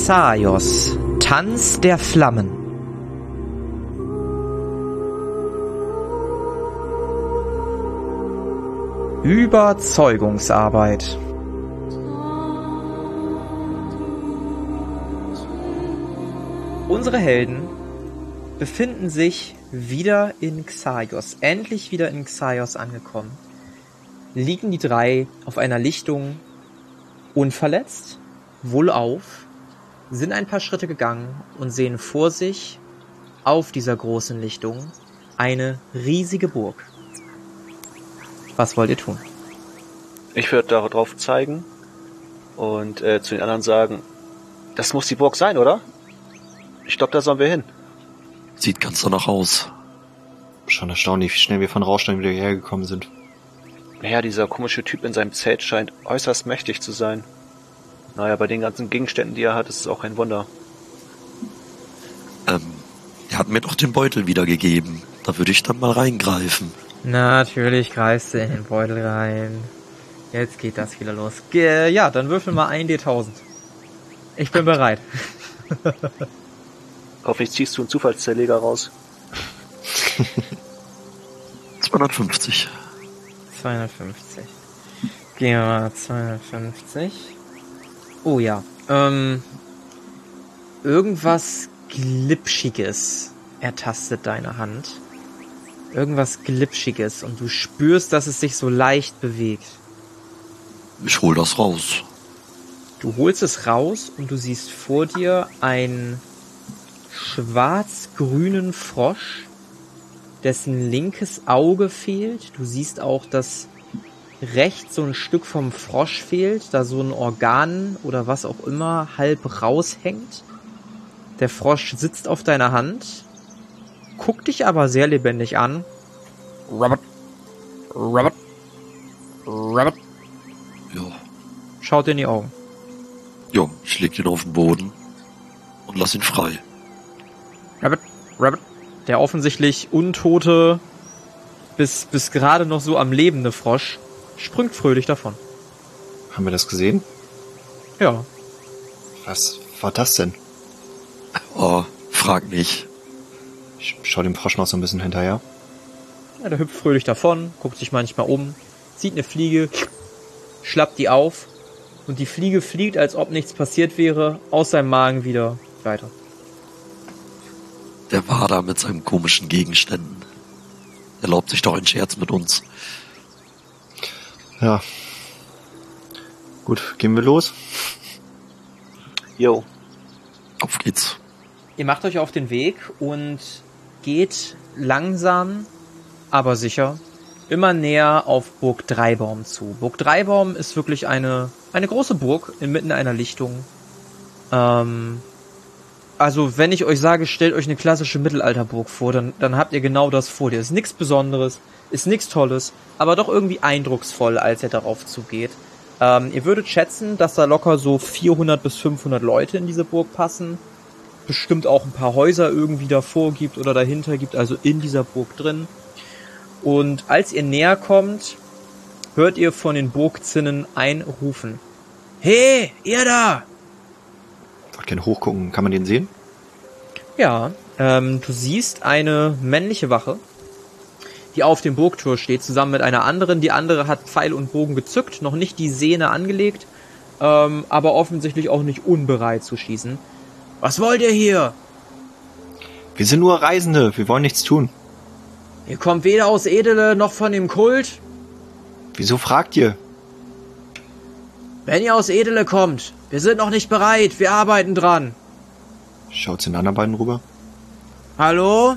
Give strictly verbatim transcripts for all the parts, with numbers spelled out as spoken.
Xaios, Tanz der Flammen. Überzeugungsarbeit. Unsere Helden befinden sich wieder in Xaios, endlich wieder in Xaios angekommen. Liegen die drei auf einer Lichtung unverletzt, wohlauf, sind ein paar Schritte gegangen und sehen vor sich auf dieser großen Lichtung eine riesige Burg. Was wollt ihr tun? Ich würde darauf zeigen und äh, zu den anderen sagen, das muss die Burg sein, oder? Ich glaube, da sollen wir hin. Sieht ganz danach aus. Schon erstaunlich, wie schnell wir von Rauschstein wieder hergekommen sind. Naja, dieser komische Typ in seinem Zelt scheint äußerst mächtig zu sein. Naja, bei den ganzen Gegenständen, die er hat, ist es auch kein Wunder. Ähm, er hat mir doch den Beutel wiedergegeben. Da würde ich dann mal reingreifen. Natürlich greifst du in den Beutel rein. Jetzt geht das wieder los. Ge- ja, dann würfel mal ein D tausend. Ich bin bereit. Hoffentlich ziehst du einen Zufallszerleger raus. zweihundertfünfzig. zweihundertfünfzig. Gehen wir mal zweihundertfünfzig. Oh ja. Ähm, irgendwas Glitschiges ertastet deine Hand. Irgendwas Glitschiges und du spürst, dass es sich so leicht bewegt. Ich hol das raus. Du holst es raus und du siehst vor dir einen schwarz-grünen Frosch, dessen linkes Auge fehlt. Du siehst auch, dass rechts so ein Stück vom Frosch fehlt, da so ein Organ oder was auch immer halb raushängt. Der Frosch sitzt auf deiner Hand, guckt dich aber sehr lebendig an. Rabbit, Rabbit, Rabbit. Ja. Schaut dir in die Augen. Ja, ich leg ihn auf den Boden und lass ihn frei. Rabbit, Rabbit. Der offensichtlich untote, bis, bis gerade noch so am lebende Frosch springt fröhlich davon. Haben wir das gesehen? Ja. Was war das denn? Oh, frag nicht. Ich schau dem Frosch noch so ein bisschen hinterher. Ja, der hüpft fröhlich davon, guckt sich manchmal um, sieht eine Fliege, schlappt die auf und die Fliege fliegt, als ob nichts passiert wäre, aus seinem Magen wieder weiter. Der war da mit seinen komischen Gegenständen. Erlaubt sich doch einen Scherz mit uns. Ja. Gut, gehen wir los? Jo. Auf geht's. Ihr macht euch auf den Weg und geht langsam, aber sicher, immer näher auf Burg Dreibaum zu. Burg Dreibaum ist wirklich eine, eine große Burg inmitten einer Lichtung. Ähm, also wenn ich euch sage, stellt euch eine klassische Mittelalterburg vor, dann, dann habt ihr genau das vor dir. Ist nichts Besonderes, ist nichts Tolles, aber doch irgendwie eindrucksvoll, als ihr darauf zugeht. Ähm, ihr würdet schätzen, dass da locker so vierhundert bis fünfhundert Leute in diese Burg passen. Bestimmt auch ein paar Häuser irgendwie davor gibt oder dahinter gibt, also in dieser Burg drin. Und als ihr näher kommt, hört ihr von den Burgzinnen ein Rufen. Hey, ihr da! Ich wollte gerne hochgucken. Kann man den sehen? Ja, ähm, du siehst eine männliche Wache, die auf dem Burgtor steht, zusammen mit einer anderen. Die andere hat Pfeil und Bogen gezückt, noch nicht die Sehne angelegt, ähm, aber offensichtlich auch nicht unbereit zu schießen. Was wollt ihr hier? Wir sind nur Reisende. Wir wollen nichts tun. Ihr kommt weder aus Edele noch von dem Kult. Wieso fragt ihr? Wenn ihr aus Edele kommt, wir sind noch nicht bereit, wir arbeiten dran. Schaut zu den anderen beiden rüber. Hallo?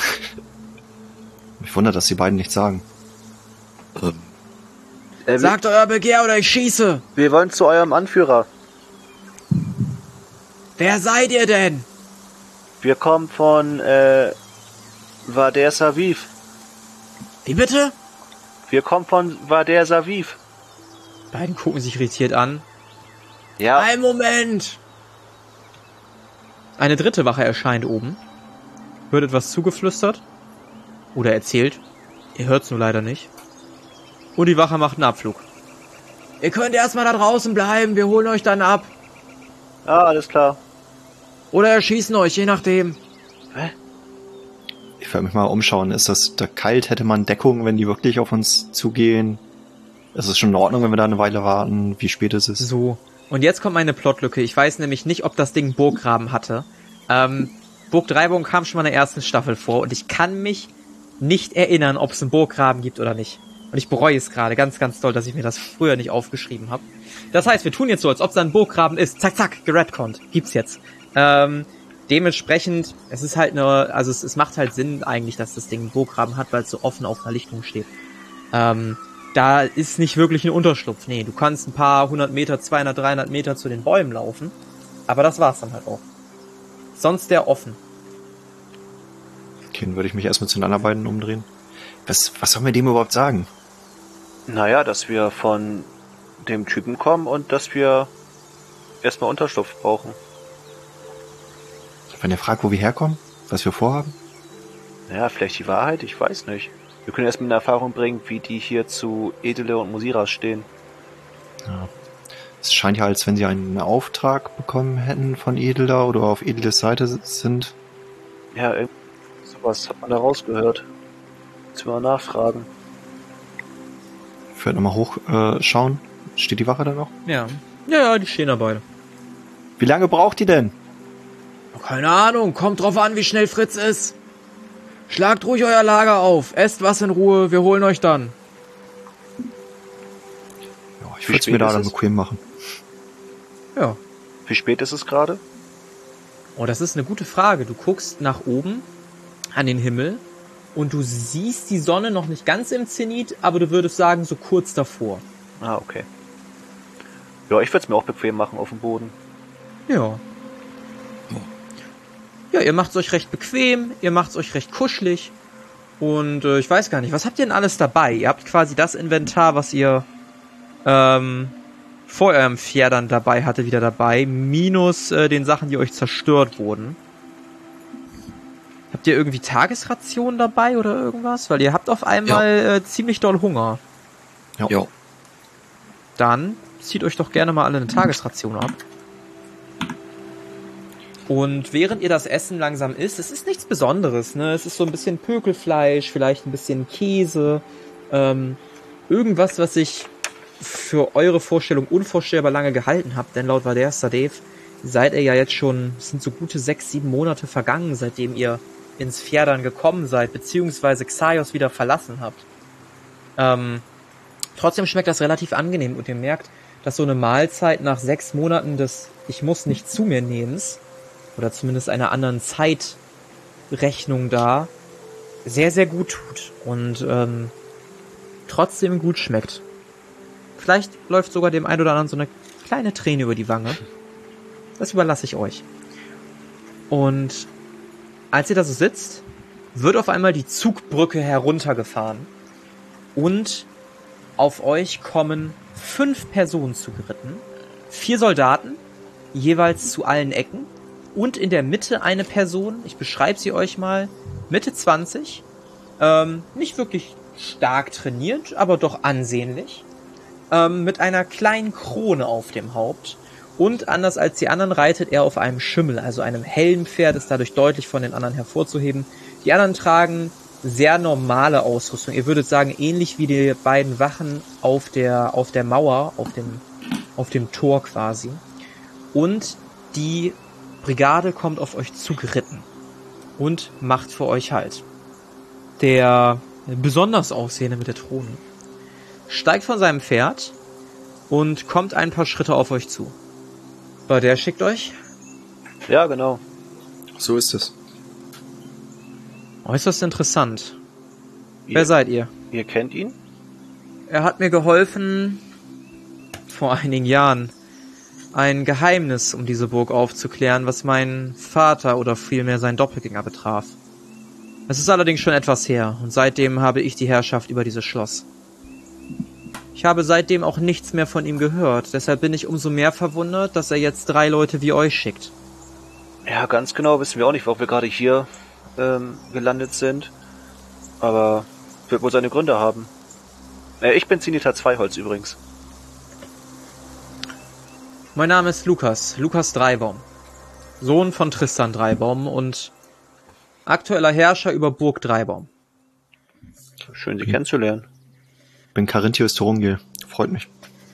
Mich wundert, dass die beiden nichts sagen. Ähm, Äh, Sagt euer Begehr oder ich schieße. wir wollen zu eurem Anführer. Wer seid ihr denn? Wir kommen von, äh, Vader Saviv. Wie bitte? Wir kommen von Vader Saviv. Beiden gucken sich irritiert an. Ja. Ein Moment! Eine dritte Wache erscheint oben. Wird etwas zugeflüstert. Oder erzählt. Ihr hört's nur leider nicht. Und die Wache macht einen Abflug. Ihr könnt erstmal da draußen bleiben, wir holen euch dann ab. Ah, alles klar. Oder erschießen euch, je nachdem. Hä? Ich werde mich mal umschauen. Ist das da kalt? Hätte man Deckung, wenn die wirklich auf uns zugehen? Ist es schon in Ordnung, wenn wir da eine Weile warten? Wie spät ist es? So. Und jetzt kommt meine Plotlücke. Ich weiß nämlich nicht, ob das Ding Burggraben hatte. Ähm, Burg Dreiborn kam schon mal in der ersten Staffel vor und ich kann mich nicht erinnern, ob es einen Burggraben gibt oder nicht. Und ich bereue es gerade ganz, ganz doll, dass ich mir das früher nicht aufgeschrieben habe. Das heißt, wir tun jetzt so, als ob es ein Burggraben ist. Zack, zack, geredconnt. Gibt's jetzt. Ähm, dementsprechend, es ist halt eine, also es, es macht halt Sinn eigentlich, dass das Ding einen Burggraben hat, weil es so offen auf einer Lichtung steht. Ähm, da ist nicht wirklich ein Unterschlupf. Nee, du kannst ein paar hundert Meter, zweihundert, dreihundert Meter zu den Bäumen laufen. Aber das war's dann halt auch. Sonst der offen. Okay, dann würde ich mich erstmal zu den anderen beiden umdrehen. Was, was sollen wir dem überhaupt sagen? Naja, dass wir von dem Typen kommen und dass wir erstmal Unterschlupf brauchen. Wenn er fragt, wo wir herkommen, was wir vorhaben? Naja, vielleicht die Wahrheit, ich weiß nicht. Wir können erstmal in Erfahrung bringen, wie die hier zu Edele und Musiras stehen. Ja. Es scheint ja, als wenn sie einen Auftrag bekommen hätten von Edela oder auf Edeles Seite sind. Ja, sowas hat man da rausgehört. Jetzt mal nachfragen. Ich werde nochmal hochschauen. Äh, schauen. Steht die Wache da noch? Ja. Ja, ja, die stehen da beide. Wie lange braucht die denn? Keine Ahnung, kommt drauf an, wie schnell Fritz ist. Schlagt ruhig euer Lager auf, esst was in Ruhe, wir holen euch dann. Ja, ich Wie würde es mir spät da ist dann es? bequem machen. Ja. Wie spät ist es gerade? Oh, das ist eine gute Frage. Du guckst nach oben an den Himmel und du siehst die Sonne noch nicht ganz im Zenit, aber du würdest sagen, so kurz davor. Ah, okay. Ja, ich würde es mir auch bequem machen auf dem Boden. Ja. Ja, ihr macht's euch recht bequem, ihr macht's euch recht kuschelig und äh, ich weiß gar nicht, was habt ihr denn alles dabei? Ihr habt quasi das Inventar, was ihr ähm, vor eurem Pferdern dabei hatte, wieder dabei, minus äh, den Sachen, die euch zerstört wurden. Habt ihr irgendwie Tagesrationen dabei oder irgendwas? Weil ihr habt auf einmal ja. äh, ziemlich doll Hunger. Ja. ja. Dann zieht euch doch gerne mal alle eine Tagesration ab. Und während ihr das Essen langsam isst, es ist nichts Besonderes, ne? Es ist so ein bisschen Pökelfleisch, vielleicht ein bisschen Käse, ähm, irgendwas, was ich für eure Vorstellung unvorstellbar lange gehalten habe, denn laut Vader Sadev seid ihr ja jetzt schon, es sind so gute sechs, sieben Monate vergangen, seitdem ihr ins Fjärdan gekommen seid, beziehungsweise Xaios wieder verlassen habt. Ähm, trotzdem schmeckt das relativ angenehm und ihr merkt, dass so eine Mahlzeit nach sechs Monaten des Ich muss nicht zu mir nehmens oder zumindest einer anderen Zeitrechnung da sehr, sehr gut tut und ähm, trotzdem gut schmeckt. Vielleicht läuft sogar dem einen oder anderen so eine kleine Träne über die Wange. Das überlasse ich euch. Und als ihr da so sitzt, wird auf einmal die Zugbrücke heruntergefahren und auf euch kommen fünf Personen zugeritten. Vier Soldaten, jeweils zu allen Ecken. Und in der Mitte eine Person, ich beschreibe sie euch mal, Mitte zwanzig, ähm, nicht wirklich stark trainiert, aber doch ansehnlich, ähm, mit einer kleinen Krone auf dem Haupt und anders als die anderen reitet er auf einem Schimmel, also einem hellen Pferd, ist dadurch deutlich von den anderen hervorzuheben. Die anderen tragen sehr normale Ausrüstung, ihr würdet sagen ähnlich wie die beiden Wachen auf der, auf der Mauer, auf dem, auf dem Tor quasi. Und die Brigade kommt auf euch zugeritten und macht für euch Halt. Der besonders Aussehende mit der Throne steigt von seinem Pferd und kommt ein paar Schritte auf euch zu. Bei der schickt euch? Ja, genau. So ist es. Äußerst interessant. Ihr, Wer seid ihr? Ihr kennt ihn? Er hat mir geholfen, vor einigen Jahren ein Geheimnis um diese Burg aufzuklären, was meinen Vater oder vielmehr seinen Doppelgänger betraf. Es ist allerdings schon etwas her und seitdem habe ich die Herrschaft über dieses Schloss. Ich habe seitdem auch nichts mehr von ihm gehört, deshalb bin ich umso mehr verwundert, dass er jetzt drei Leute wie euch schickt. Ja, ganz genau wissen wir auch nicht, warum wir gerade hier ähm, gelandet sind, aber wird wohl seine Gründe haben. Äh, ich bin Zenithal Zweiholz übrigens. Mein Name ist Lukas, Lukas Dreibaum. Sohn von Tristan Dreibaum und aktueller Herrscher über Burg Dreibaum. Schön, Sie kennenzulernen. Ich bin Carinthius Thorungil. Freut mich.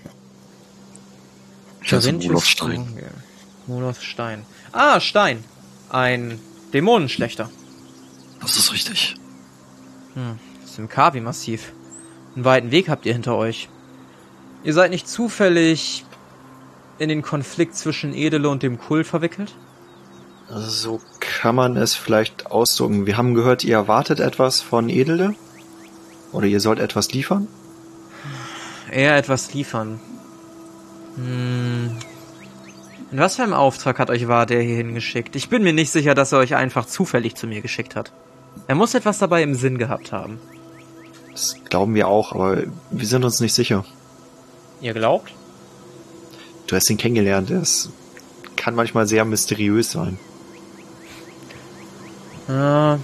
Moloth Stein. Moloth Stein. Ah, Stein. Ein Dämonenschlechter. Das ist richtig. Hm, das ist im Kavi-Massiv. Einen weiten Weg habt ihr hinter euch. Ihr seid nicht zufällig in den Konflikt zwischen Edele und dem Kult verwickelt? Also so kann man es vielleicht ausdrücken. Wir haben gehört, ihr erwartet etwas von Edele? Oder ihr sollt etwas liefern? Eher etwas liefern. Hm. In was für einem Auftrag hat euch War der hierhin geschickt? Ich bin mir nicht sicher, dass er euch einfach zufällig zu mir geschickt hat. Er muss etwas dabei im Sinn gehabt haben. Das glauben wir auch, aber wir sind uns nicht sicher. Ihr glaubt? Du hast ihn kennengelernt. Es kann manchmal sehr mysteriös sein. Ja.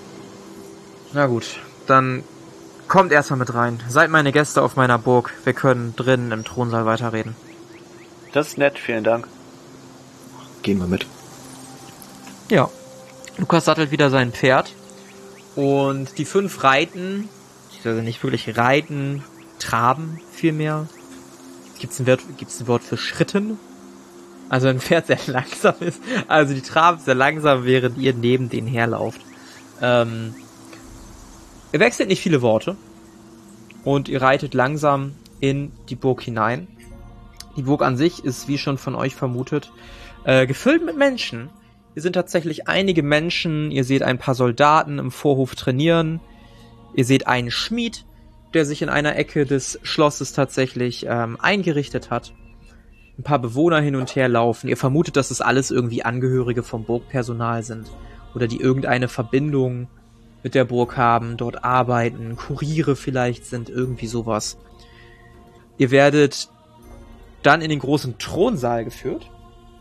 Na gut, dann kommt erstmal mit rein. Seid meine Gäste auf meiner Burg. Wir können drinnen im Thronsaal weiterreden. Das ist nett, vielen Dank. Gehen wir mit. Ja. Lukas sattelt wieder sein Pferd. Und die fünf reiten, also nicht wirklich reiten, traben vielmehr. Gibt's ein Wort, gibt's ein Wort für Schritten? Also ein Pferd sehr langsam ist. Also die traben sehr langsam, während ihr neben denen herlauft. Ähm, ihr wechselt nicht viele Worte. Und ihr reitet langsam in die Burg hinein. Die Burg an sich ist, wie schon von euch vermutet, äh, gefüllt mit Menschen. Hier sind tatsächlich einige Menschen. Ihr seht ein paar Soldaten im Vorhof trainieren. Ihr seht einen Schmied, der sich in einer Ecke des Schlosses tatsächlich ähm, eingerichtet hat. Ein paar Bewohner hin und her laufen. Ihr vermutet, dass es alles irgendwie Angehörige vom Burgpersonal sind. Oder die irgendeine Verbindung mit der Burg haben, dort arbeiten, Kuriere vielleicht sind, irgendwie sowas. Ihr werdet dann in den großen Thronsaal geführt.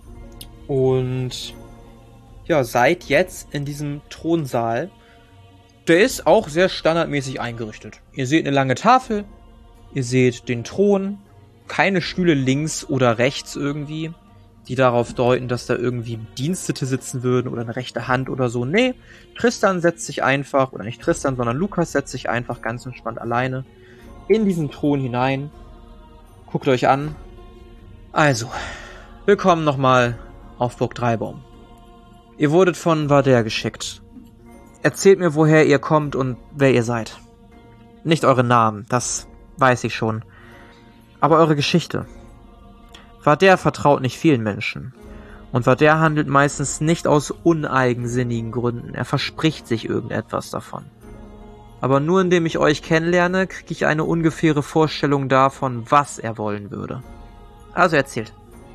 Und ja, seid jetzt in diesem Thronsaal. Der ist auch sehr standardmäßig eingerichtet. Ihr seht eine lange Tafel, ihr seht den Thron, keine Stühle links oder rechts irgendwie, die darauf deuten, dass da irgendwie Bedienstete sitzen würden oder eine rechte Hand oder so. Nee, Tristan setzt sich einfach, oder nicht Tristan, sondern Lukas setzt sich einfach ganz entspannt alleine in diesen Thron hinein. Guckt euch an. Also, willkommen nochmal auf Burg Dreibaum. Ihr wurdet von War der geschickt. Erzählt mir, woher ihr kommt und wer ihr seid. Nicht eure Namen, das weiß ich schon. Aber eure Geschichte. War der vertraut nicht vielen Menschen. Und War der handelt meistens nicht aus uneigensinnigen Gründen. Er verspricht sich irgendetwas davon. Aber nur indem ich euch kennenlerne, kriege ich eine ungefähre Vorstellung davon, was er wollen würde. Also erzählt.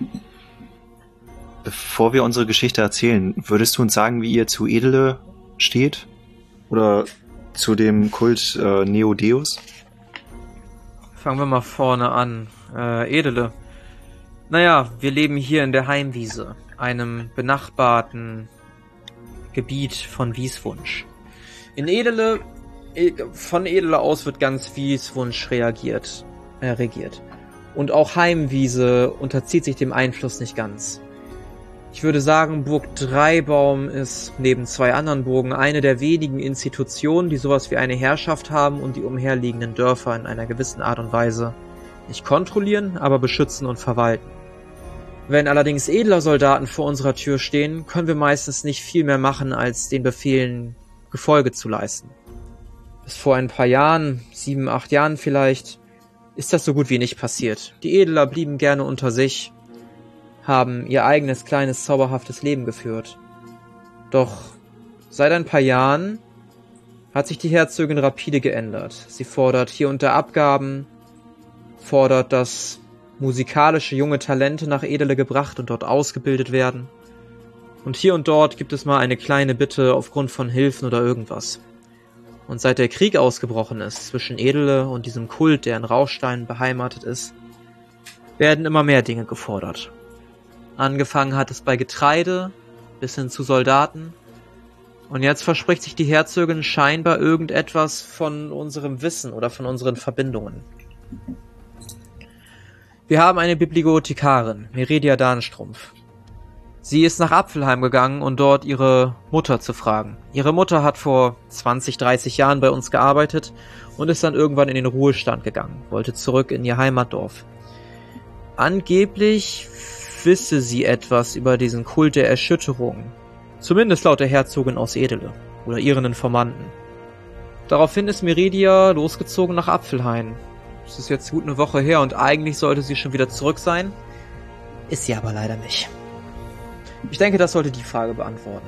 Bevor wir unsere Geschichte erzählen, würdest du uns sagen, wie ihr zu Edele steht? Oder zu dem Kult äh, Neodeus? Fangen wir mal vorne an. Äh, Edele. Naja, wir leben hier in der Heimwiese, einem benachbarten Gebiet von Wieswunsch. In Edele, von Edele aus wird ganz Wieswunsch reagiert, äh, regiert. Und auch Heimwiese unterzieht sich dem Einfluss nicht ganz. Ich würde sagen, Burg Dreibaum ist neben zwei anderen Burgen eine der wenigen Institutionen, die sowas wie eine Herrschaft haben und die umherliegenden Dörfer in einer gewissen Art und Weise nicht kontrollieren, aber beschützen und verwalten. Wenn allerdings edler Soldaten vor unserer Tür stehen, können wir meistens nicht viel mehr machen, als den Befehlen Gefolge zu leisten. Bis vor ein paar Jahren, sieben, acht Jahren vielleicht, ist das so gut wie nicht passiert. Die Edler blieben gerne unter sich, haben ihr eigenes kleines zauberhaftes Leben geführt. Doch seit ein paar Jahren hat sich die Herzogin rapide geändert. Sie fordert hier und da Abgaben, fordert, dass musikalische junge Talente nach Edele gebracht und dort ausgebildet werden. Und hier und dort gibt es mal eine kleine Bitte aufgrund von Hilfen oder irgendwas. Und seit der Krieg ausgebrochen ist zwischen Edele und diesem Kult, der in Rauchstein beheimatet ist, werden immer mehr Dinge gefordert. Angefangen hat es bei Getreide, bis hin zu Soldaten. Und jetzt verspricht sich die Herzogin scheinbar irgendetwas von unserem Wissen oder von unseren Verbindungen. Wir haben eine Bibliothekarin, Meridia Dahnstrumpf. Sie ist nach Apfelheim gegangen, um dort ihre Mutter zu fragen. Ihre Mutter hat vor zwanzig, dreißig Jahren bei uns gearbeitet und ist dann irgendwann in den Ruhestand gegangen, wollte zurück in ihr Heimatdorf. Angeblich wisse sie etwas über diesen Kult der Erschütterung. Zumindest laut der Herzogin aus Edele oder ihren Informanten. Daraufhin ist Meridia losgezogen nach Apfelhain. Es ist jetzt gut eine Woche her und eigentlich sollte sie schon wieder zurück sein. Ist sie aber leider nicht. Ich denke, das sollte die Frage beantworten.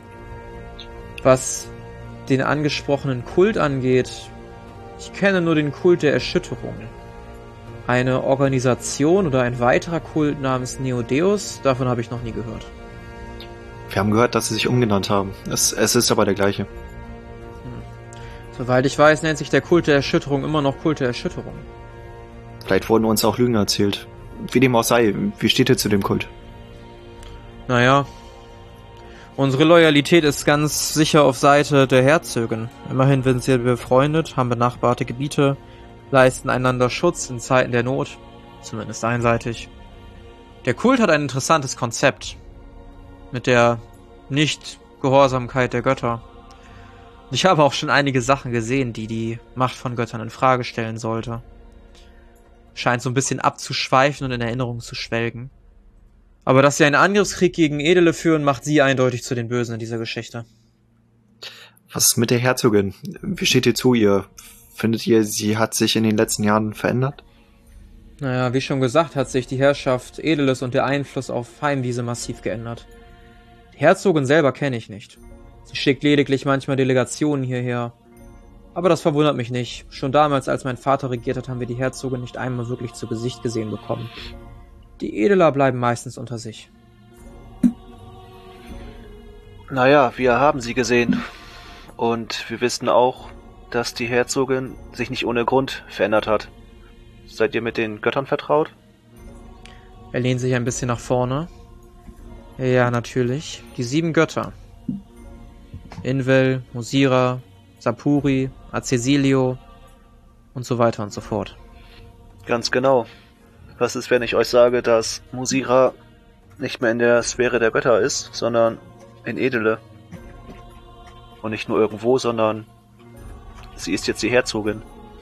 Was den angesprochenen Kult angeht, ich kenne nur den Kult der Erschütterung. Eine Organisation oder ein weiterer Kult namens Neodeus, davon habe ich noch nie gehört. Wir haben gehört, dass sie sich umgenannt haben. Es, es ist aber der gleiche. Hm. Soweit ich weiß, nennt sich der Kult der Erschütterung immer noch Kult der Erschütterung. Vielleicht wurden uns auch Lügen erzählt. Wie dem auch sei, wie steht ihr zu dem Kult? Naja, unsere Loyalität ist ganz sicher auf Seite der Herzögin. Immerhin sind sie befreundet, haben benachbarte Gebiete, leisten einander Schutz in Zeiten der Not, zumindest einseitig. Der Kult hat ein interessantes Konzept mit der Nicht-Gehorsamkeit der Götter. Ich habe auch schon einige Sachen gesehen, die die Macht von Göttern in Frage stellen sollte. Scheint so ein bisschen abzuschweifen und in Erinnerung zu schwelgen. Aber dass sie einen Angriffskrieg gegen Edele führen, macht sie eindeutig zu den Bösen in dieser Geschichte. Was ist mit der Herzogin? Wie steht ihr zu ihr? Findet ihr, sie hat sich in den letzten Jahren verändert? Naja, wie schon gesagt, hat sich die Herrschaft Edeles und der Einfluss auf Heimwiese massiv geändert. Die Herzogin selber kenne ich nicht. Sie schickt lediglich manchmal Delegationen hierher. Aber das verwundert mich nicht. Schon damals, als mein Vater regiert hat, haben wir die Herzogin nicht einmal wirklich zu Gesicht gesehen bekommen. Die Edeler bleiben meistens unter sich. Naja, wir haben sie gesehen. Und wir wissen auch, dass die Herzogin sich nicht ohne Grund verändert hat. Seid ihr mit den Göttern vertraut? Er lehnt sich ein bisschen nach vorne. Ja, natürlich. Die sieben Götter. Invel, Mosira, Sapuri, Acesilio und so weiter und so fort. Ganz genau. Was ist, wenn ich euch sage, dass Mosira nicht mehr in der Sphäre der Götter ist, sondern in Edele? Und nicht nur irgendwo, sondern sie ist jetzt die Herzogin.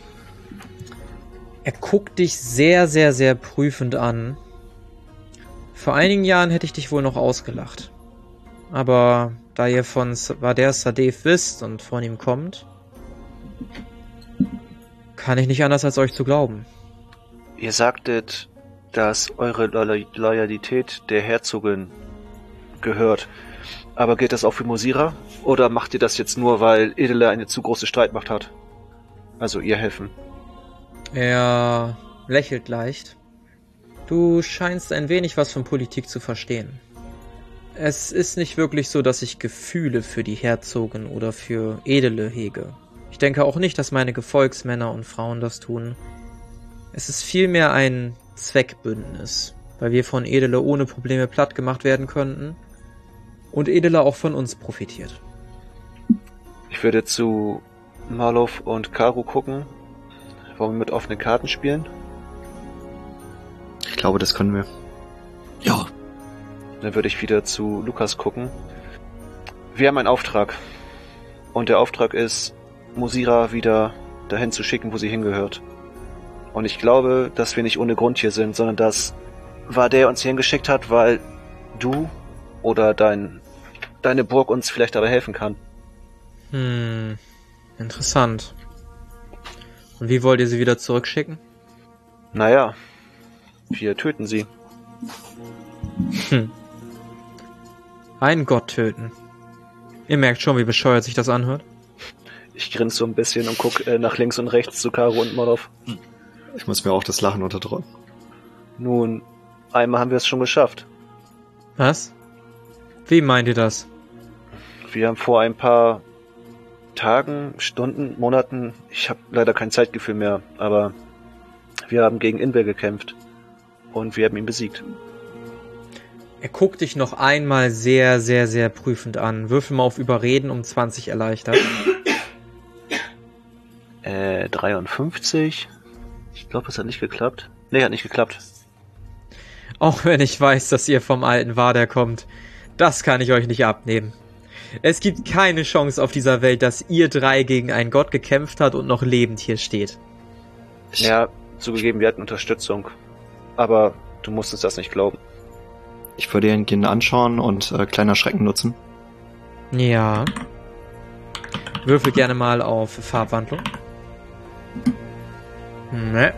Er guckt dich sehr, sehr, sehr prüfend an. Vor einigen Jahren hätte ich dich wohl noch ausgelacht. Aber da ihr von Vader Sadev wisst und von ihm kommt, kann ich nicht anders als euch zu glauben. Ihr sagtet, dass eure Lo- Loyalität der Herzogin gehört. Aber gilt das auch für Mosira? Oder macht ihr das jetzt nur, weil Edele eine zu große Streitmacht hat? Also ihr helfen. Er lächelt leicht. Du scheinst ein wenig was von Politik zu verstehen. Es ist nicht wirklich so, dass ich Gefühle für die Herzogin oder für Edele hege. Ich denke auch nicht, dass meine Gefolgsmänner und Frauen das tun. Es ist vielmehr ein Zweckbündnis, weil wir von Edele ohne Probleme platt gemacht werden könnten und Edele auch von uns profitiert. Ich würde zu Marlow und Karu gucken. Wollen wir mit offenen Karten spielen? Ich glaube, das können wir. Ja, Dann würde ich wieder zu Lukas gucken. Wir haben einen Auftrag. Und der Auftrag ist, Mosira wieder dahin zu schicken, wo sie hingehört. Und ich glaube, dass wir nicht ohne Grund hier sind, sondern dass Vader uns hier hingeschickt hat, weil du oder dein, deine Burg uns vielleicht dabei helfen kann. Hm, interessant. Und wie wollt ihr sie wieder zurückschicken? Naja, wir töten sie. Hm. Einen Gott töten. Ihr merkt schon, wie bescheuert sich das anhört. Ich grinse so ein bisschen und guck äh, nach links und rechts zu Karo und Molov. Ich muss mir auch das Lachen unterdrücken. Nun, einmal haben wir es schon geschafft. Was? Wie meint ihr das? Wir haben vor ein paar Tagen, Stunden, Monaten, ich habe leider kein Zeitgefühl mehr, aber wir haben gegen Invel gekämpft und wir haben ihn besiegt. Er guckt dich noch einmal sehr, sehr, sehr prüfend an. Würfel mal auf Überreden um zwanzig erleichtert. Äh, dreiundfünfzig. Ich glaube, es hat nicht geklappt. Nee, hat nicht geklappt. Auch wenn ich weiß, dass ihr vom alten Vader kommt. Das kann ich euch nicht abnehmen. Es gibt keine Chance auf dieser Welt, dass ihr drei gegen einen Gott gekämpft habt und noch lebend hier steht. Ja, zugegeben, wir hatten Unterstützung. Aber du musst uns das nicht glauben. Ich würde ihn gerne anschauen und äh, kleiner Schrecken nutzen. Ja. Würfel gerne mal auf Farbwandlung. Ne.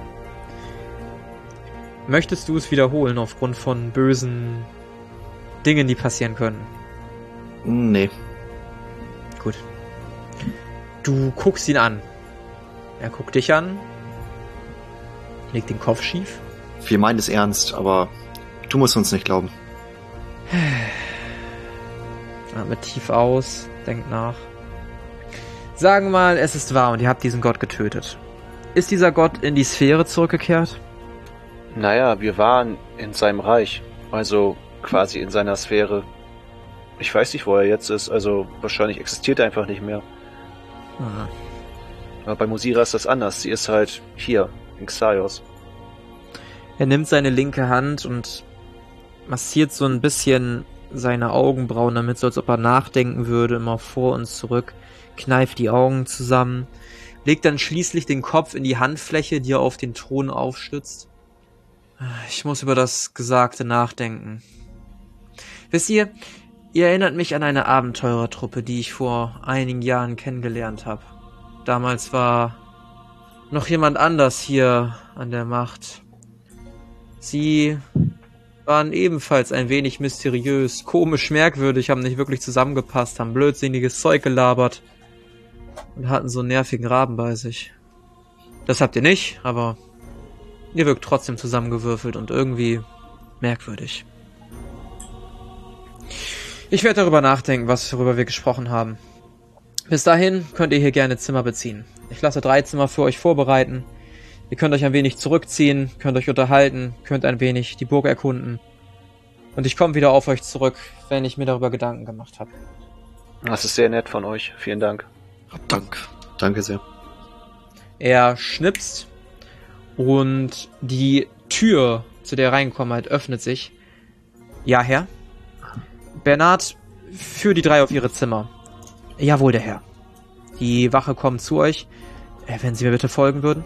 Möchtest du es wiederholen aufgrund von bösen Dingen, die passieren können? Nee. Gut. Du guckst ihn an. Er guckt dich an. Legt den Kopf schief. Wir meinen es ernst, aber du musst uns nicht glauben. Atmet tief aus, denkt nach. Sagen wir mal, es ist wahr und ihr habt diesen Gott getötet. Ist dieser Gott in die Sphäre zurückgekehrt? Naja, wir waren in seinem Reich. Also quasi in seiner Sphäre. Ich weiß nicht, wo er jetzt ist. Also wahrscheinlich existiert er einfach nicht mehr. Hm. Aber bei Musira ist das anders. Sie ist halt hier, in Xaios. Er nimmt seine linke Hand und massiert so ein bisschen seine Augenbrauen damit, so als ob er nachdenken würde, immer vor und zurück, kneift die Augen zusammen, legt dann schließlich den Kopf in die Handfläche, die er auf den Thron aufstützt. Ich muss über das Gesagte nachdenken. Wisst ihr, ihr erinnert mich an eine Abenteurertruppe, die ich vor einigen Jahren kennengelernt habe. Damals war noch jemand anders hier an der Macht. Sie waren ebenfalls ein wenig mysteriös, komisch, merkwürdig, haben nicht wirklich zusammengepasst, haben blödsinniges Zeug gelabert und hatten so einen nervigen Raben bei sich. Das habt ihr nicht, aber ihr wirkt trotzdem zusammengewürfelt und irgendwie merkwürdig. Ich werde darüber nachdenken, was worüber wir gesprochen haben. Bis dahin könnt ihr hier gerne Zimmer beziehen. Ich lasse drei Zimmer für euch vorbereiten. Ihr könnt euch ein wenig zurückziehen, könnt euch unterhalten, könnt ein wenig die Burg erkunden. Und ich komme wieder auf euch zurück, wenn ich mir darüber Gedanken gemacht habe. Das ist sehr nett von euch. Vielen Dank. Dank. Danke sehr. Er schnipst und die Tür, zu der er reingekommen hat, öffnet sich. Ja, Herr? Bernhard, führ die drei auf ihre Zimmer. Jawohl, der Herr. Die Wache kommt zu euch. Äh, wenn Sie mir bitte folgen würden.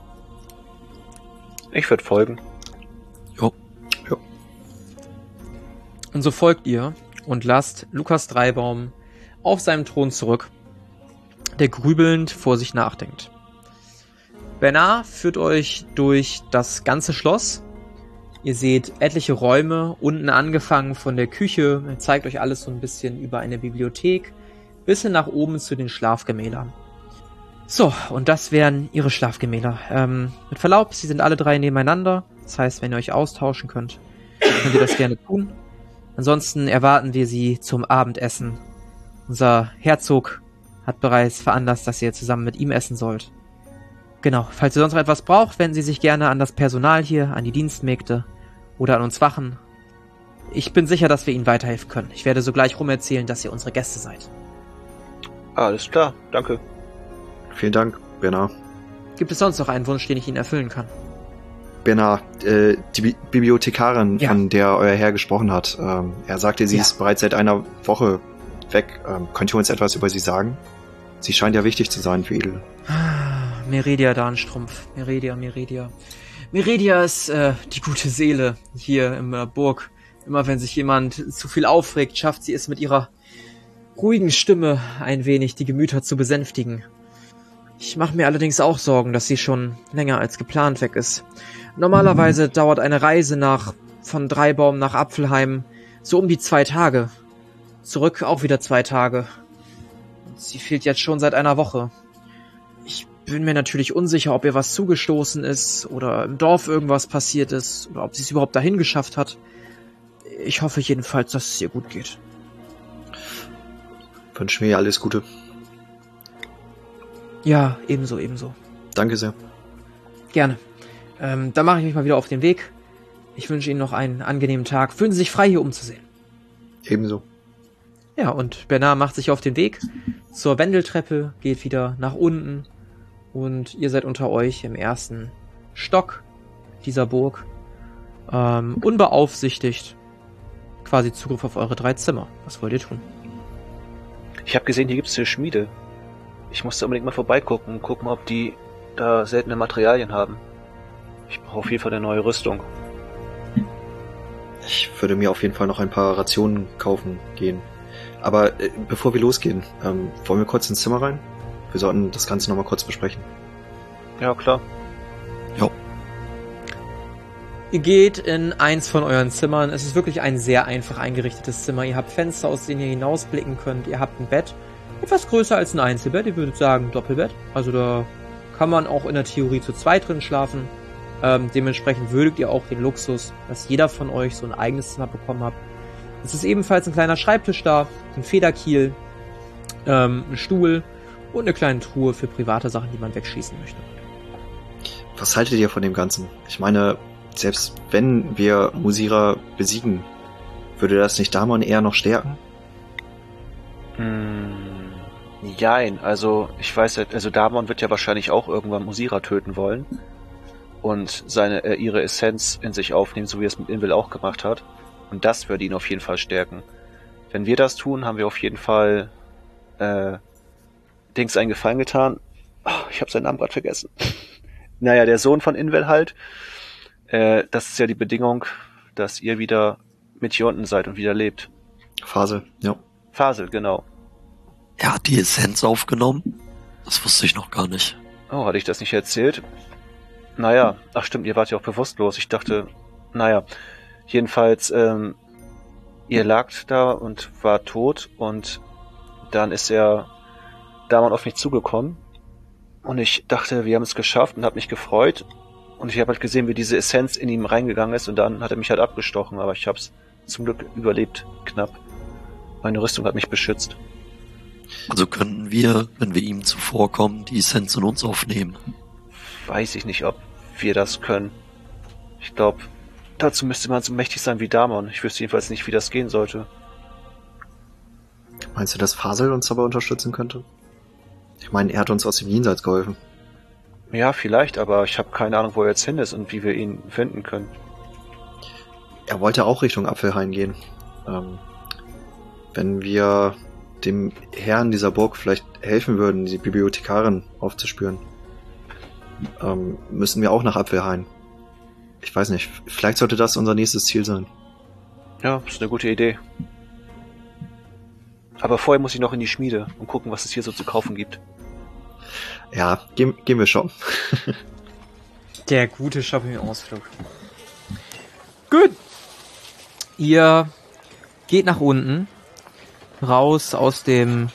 Ich würde folgen. Jo. Jo. Und so folgt ihr und lasst Lukas Dreibaum auf seinem Thron zurück, der grübelnd vor sich nachdenkt. Bernard führt euch durch das ganze Schloss. Ihr seht etliche Räume, unten angefangen von der Küche. Er zeigt euch alles so ein bisschen über eine Bibliothek, bis hin nach oben zu den Schlafgemälern. So, und das wären ihre Schlafgemäler. Ähm, mit Verlaub, sie sind alle drei nebeneinander. Das heißt, wenn ihr euch austauschen könnt, könnt ihr das gerne tun. Ansonsten erwarten wir sie zum Abendessen. Unser Herzog hat bereits veranlasst, dass ihr zusammen mit ihm essen sollt. Genau, falls ihr sonst noch etwas braucht, wenden Sie sich gerne an das Personal hier, an die Dienstmägde oder an uns Wachen. Ich bin sicher, dass wir Ihnen weiterhelfen können. Ich werde sogleich rumerzählen, dass ihr unsere Gäste seid. Alles klar, danke. Vielen Dank, Bernard. Gibt es sonst noch einen Wunsch, den ich Ihnen erfüllen kann? Bernard, äh, die Bi Bibliothekarin, Ja. von der euer Herr gesprochen hat, ähm, er sagte, sie Ja. ist bereits seit einer Woche weg. Ähm, könnt ihr uns etwas über sie sagen? Sie scheint ja wichtig zu sein für Edel. Meridia Darnstrumpf. Meridia, Meridia. Meridia ist äh, die gute Seele hier in der Burg. Immer wenn sich jemand zu viel aufregt, schafft sie es mit ihrer ruhigen Stimme ein wenig die Gemüter zu besänftigen. Ich mache mir allerdings auch Sorgen, dass sie schon länger als geplant weg ist. Normalerweise dauert eine Reise nach von Dreibaum nach Apfelheim so um die zwei Tage. Zurück auch wieder zwei Tage. Und sie fehlt jetzt schon seit einer Woche. Ich bin mir natürlich unsicher, ob ihr was zugestoßen ist oder im Dorf irgendwas passiert ist oder ob sie es überhaupt dahin geschafft hat. Ich hoffe jedenfalls, dass es ihr gut geht. Wünschen mir alles Gute. Ja, ebenso, ebenso. Danke sehr. Gerne. Ähm, dann mache ich mich mal wieder auf den Weg. Ich wünsche Ihnen noch einen angenehmen Tag. Fühlen Sie sich frei, hier umzusehen. Ebenso. Ja, und Bernard macht sich auf den Weg zur Wendeltreppe, geht wieder nach unten und ihr seid unter euch im ersten Stock dieser Burg. Ähm, unbeaufsichtigt quasi Zugriff auf eure drei Zimmer. Was wollt ihr tun? Ich habe gesehen, hier gibt es eine Schmiede. Ich musste unbedingt mal vorbeigucken und gucken, ob die da seltene Materialien haben. Ich brauche auf jeden Fall eine neue Rüstung. Ich würde mir auf jeden Fall noch ein paar Rationen kaufen gehen. Aber äh, bevor wir losgehen, ähm, wollen wir kurz ins Zimmer rein? Wir sollten das Ganze nochmal kurz besprechen. Ja, klar. Jo. Ihr geht in eins von euren Zimmern. Es ist wirklich ein sehr einfach eingerichtetes Zimmer. Ihr habt Fenster, aus denen ihr hinausblicken könnt. Ihr habt ein Bett. Etwas größer als ein Einzelbett. Ihr würdet sagen Doppelbett. Also da kann man auch in der Theorie zu zweit drin schlafen. Ähm, dementsprechend würdigt ihr auch den Luxus, dass jeder von euch so ein eigenes Zimmer bekommen hat. Es ist ebenfalls ein kleiner Schreibtisch da, ein Federkiel, ähm, ein Stuhl und eine kleine Truhe für private Sachen, die man wegschießen möchte. Was haltet ihr von dem Ganzen? Ich meine, selbst wenn wir Musira besiegen, würde das nicht Damon eher noch stärken? Hm, jein, also ich weiß ja, also Damon wird ja wahrscheinlich auch irgendwann Musira töten wollen und seine äh, ihre Essenz in sich aufnehmen, so wie er es mit Invil auch gemacht hat. Und das würde ihn auf jeden Fall stärken. Wenn wir das tun, haben wir auf jeden Fall äh, Dings einen Gefallen getan. Oh, ich habe seinen Namen gerade vergessen. Naja, der Sohn von Invil halt. Äh, das ist ja die Bedingung, dass ihr wieder mit hier unten seid und wieder lebt. Phase, ja. Fasel, genau. Er hat die Essenz aufgenommen? Das wusste ich noch gar nicht. Oh, hatte ich das nicht erzählt? Naja, ach stimmt, ihr wart ja auch bewusstlos. Ich dachte, naja, jedenfalls, ähm, ihr lagt da und war tot und dann ist er Damon auf mich zugekommen und ich dachte, wir haben es geschafft und habe mich gefreut und ich habe halt gesehen, wie diese Essenz in ihm reingegangen ist und dann hat er mich halt abgestochen, aber ich habe es zum Glück überlebt, knapp. Meine Rüstung hat mich beschützt. Also könnten wir, wenn wir ihm zuvorkommen, die Essenz in uns aufnehmen? Weiß ich nicht, ob wir das können. Ich glaube, dazu müsste man so mächtig sein wie Damon. Ich wüsste jedenfalls nicht, wie das gehen sollte. Meinst du, dass Fasel uns dabei unterstützen könnte? Ich meine, er hat uns aus dem Jenseits geholfen. Ja, vielleicht, aber ich habe keine Ahnung, wo er jetzt hin ist und wie wir ihn finden können. Er wollte auch Richtung Apfelhain gehen. Ähm, wenn wir dem Herrn dieser Burg vielleicht helfen würden, die Bibliothekarin aufzuspüren, ähm, müssen wir auch nach Apfelhain. Ich weiß nicht, vielleicht sollte das unser nächstes Ziel sein. Ja, ist eine gute Idee. Aber vorher muss ich noch in die Schmiede und gucken, was es hier so zu kaufen gibt. Ja, gehen, gehen wir shoppen. Der gute Shopping-Ausflug. Gut. Ihr geht nach unten, raus aus dem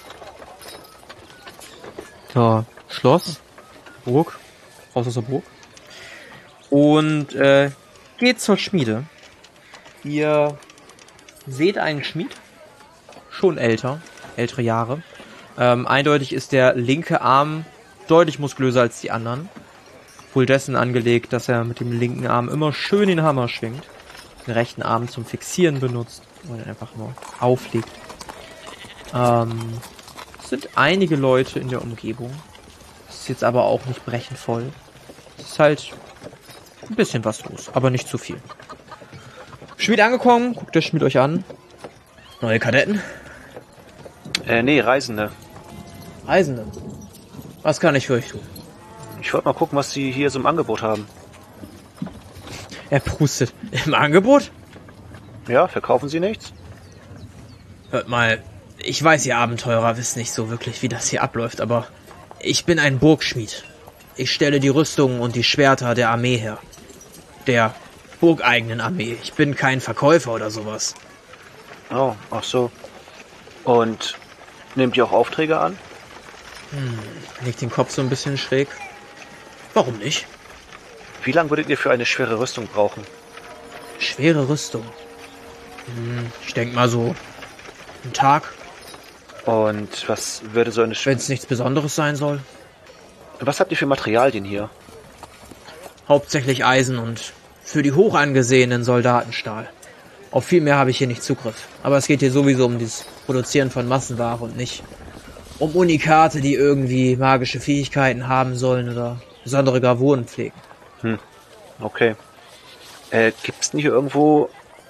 ja, Schloss, Burg, raus aus der Burg und äh, geht zur Schmiede. Ihr seht einen Schmied, schon älter, ältere Jahre. Ähm, eindeutig ist der linke Arm deutlich muskulöser als die anderen. Wohl dessen angelegt, dass er mit dem linken Arm immer schön den Hammer schwingt. Den rechten Arm zum Fixieren benutzt oder einfach nur auflegt. Ähm, es sind einige Leute in der Umgebung. Es ist jetzt aber auch nicht brechend voll. Es ist halt ein bisschen was los, aber nicht zu viel. Schmied angekommen, guckt der Schmied euch an. Neue Kadetten? Äh, nee, Reisende. Reisende. Was kann ich für euch tun? Ich wollte mal gucken, was sie hier so im Angebot haben. Er prustet. Im Angebot? Ja, verkaufen sie nichts? Hört mal, ich weiß, ihr Abenteurer wisst nicht so wirklich, wie das hier abläuft, aber ich bin ein Burgschmied. Ich stelle die Rüstungen und die Schwerter der Armee her. Der burgeigenen Armee. Ich bin kein Verkäufer oder sowas. Oh, ach so. Und nehmt ihr auch Aufträge an? Hm, legt den Kopf so ein bisschen schräg. Warum nicht? Wie lange würdet ihr für eine schwere Rüstung brauchen? Schwere Rüstung. Hm, ich denke mal so einen Tag. Und was würde so eine... Wenn es nichts Besonderes sein soll. Was habt ihr für Materialien hier? Hauptsächlich Eisen und für die hoch angesehenen Soldaten Stahl. Auf viel mehr habe ich hier nicht Zugriff. Aber es geht hier sowieso um das Produzieren von Massenware und nicht um Unikate, die irgendwie magische Fähigkeiten haben sollen oder besondere Gravuren pflegen. Hm, okay. Äh, gibt's nicht irgendwo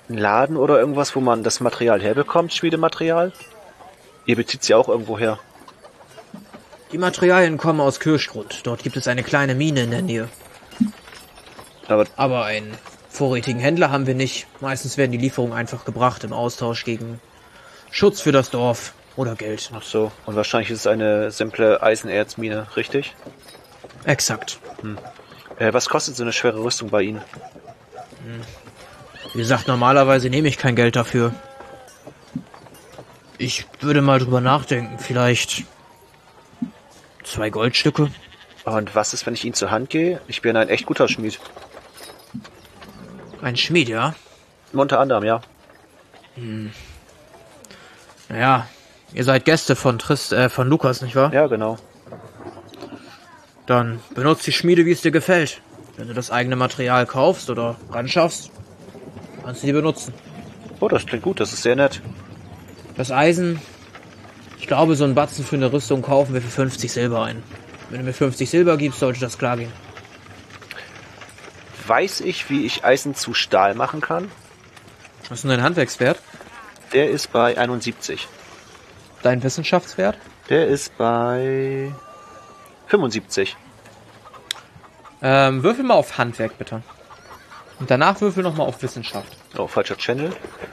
einen Laden oder irgendwas, wo man das Material herbekommt, Schmiedematerial? Ihr bezieht sie auch irgendwo her. Die Materialien kommen aus Kirschgrund. Dort gibt es eine kleine Mine in der Nähe. Aber, Aber einen vorrätigen Händler haben wir nicht. Meistens werden die Lieferungen einfach gebracht im Austausch gegen Schutz für das Dorf oder Geld. ach so. Und wahrscheinlich ist es eine simple Eisenerzmine, richtig? Exakt. Äh, was kostet so eine schwere Rüstung bei Ihnen? Wie gesagt, normalerweise nehme ich kein Geld dafür. Ich würde mal drüber nachdenken. Vielleicht zwei Goldstücke. Und was ist, wenn ich Ihnen zur Hand gehe? Ich bin ein echt guter Schmied. Ein Schmied, ja? Unter anderem, ja. Naja, ihr seid Gäste von Trist, äh, von Lukas, nicht wahr? Ja, genau. Dann benutzt die Schmiede, wie es dir gefällt. Wenn du das eigene Material kaufst oder ranschaffst, kannst du die benutzen. Oh, das klingt gut, das ist sehr nett. Das Eisen, ich glaube, so einen Batzen für eine Rüstung kaufen wir für fünfzig Silber ein. Wenn du mir fünfzig Silber gibst, sollte das klar gehen. Weiß ich, wie ich Eisen zu Stahl machen kann? Was ist denn dein Handwerkswert? Der ist bei einundsiebzig. Dein Wissenschaftswert? Der ist bei fünfundsiebzig. Ähm, würfel mal auf Handwerk, bitte. Und danach würfel nochmal auf Wissenschaft. Oh, falscher Channel.